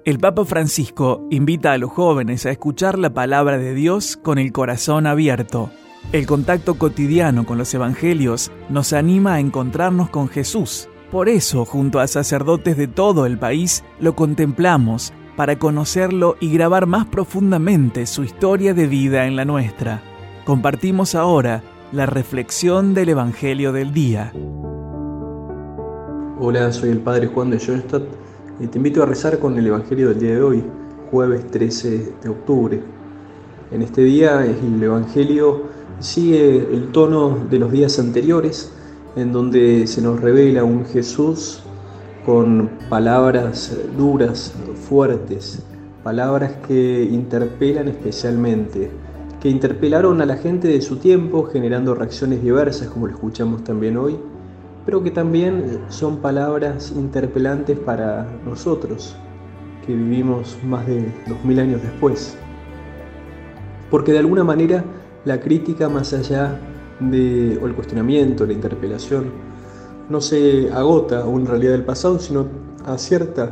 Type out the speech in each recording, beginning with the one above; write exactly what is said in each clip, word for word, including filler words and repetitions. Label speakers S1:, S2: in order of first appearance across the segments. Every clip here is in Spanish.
S1: El Papa Francisco invita a los jóvenes a escuchar la palabra de Dios con el corazón abierto. El contacto cotidiano con los evangelios nos anima a encontrarnos con Jesús. Por eso, junto a sacerdotes de todo el país, lo contemplamos para conocerlo y grabar más profundamente su historia de vida en la nuestra. Compartimos ahora la reflexión del Evangelio del día.
S2: Hola, soy el Padre Juan de Schoenstatt y te invito a rezar con el Evangelio del día de hoy, jueves trece de octubre. En este día el Evangelio sigue el tono de los días anteriores, en donde se nos revela un Jesús con palabras duras, fuertes, palabras que interpelan especialmente, que interpelaron a la gente de su tiempo, generando reacciones diversas, como lo escuchamos también hoy, pero que también son palabras interpelantes para nosotros, que vivimos más de dos mil años después. Porque de alguna manera la crítica, más allá de, o el cuestionamiento, la interpelación, no se agota a una realidad del pasado, sino a cierta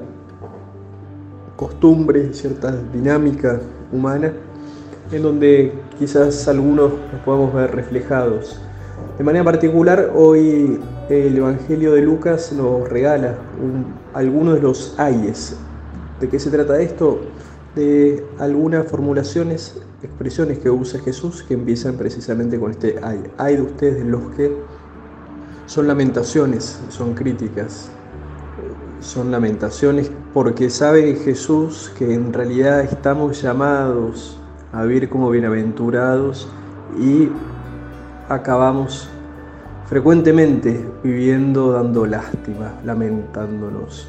S2: costumbre, cierta dinámica humana, en donde quizás algunos nos podamos ver reflejados. De manera particular, hoy el Evangelio de Lucas nos regala un, algunos de los ayes. ¿De qué se trata esto? De algunas formulaciones, expresiones que usa Jesús que empiezan precisamente con este ay. Ay de ustedes los que son lamentaciones, son críticas, son lamentaciones porque sabe Jesús que en realidad estamos llamados a vivir como bienaventurados y acabamos frecuentemente viviendo dando lástima, lamentándonos.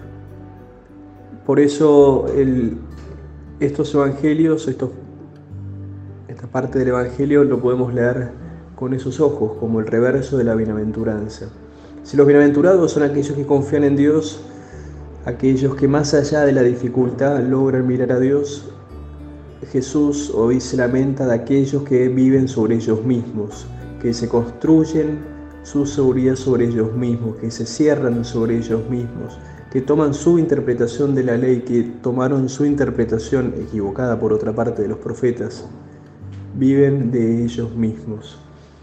S2: Por eso el, estos evangelios, estos, esta parte del evangelio lo podemos leer con esos ojos, como el reverso de la bienaventuranza. Si los bienaventurados son aquellos que confían en Dios, aquellos que más allá de la dificultad logran mirar a Dios, Jesús hoy se lamenta de aquellos que viven sobre ellos mismos, que se construyen su seguridad sobre ellos mismos, que se cierran sobre ellos mismos, que toman su interpretación de la ley, que tomaron su interpretación equivocada por otra parte de los profetas, viven de ellos mismos.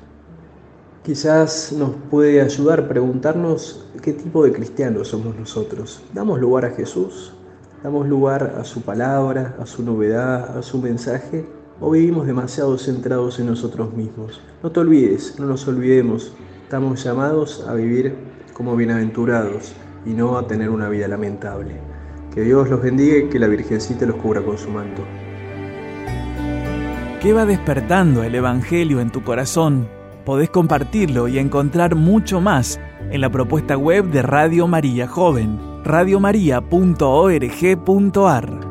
S2: Quizás nos puede ayudar a preguntarnos qué tipo de cristianos somos nosotros. ¿Damos lugar a Jesús? ¿Damos lugar a su palabra, a su novedad, a su mensaje? ¿O vivimos demasiado centrados en nosotros mismos? No te olvides, no nos olvidemos, estamos llamados a vivir como bienaventurados y no a tener una vida lamentable. Que Dios los bendiga y que la Virgencita los cubra con su manto.
S1: ¿Qué va despertando el Evangelio en tu corazón? Podés compartirlo y encontrar mucho más en la propuesta web de Radio María Joven, radiomaria punto org punto ar.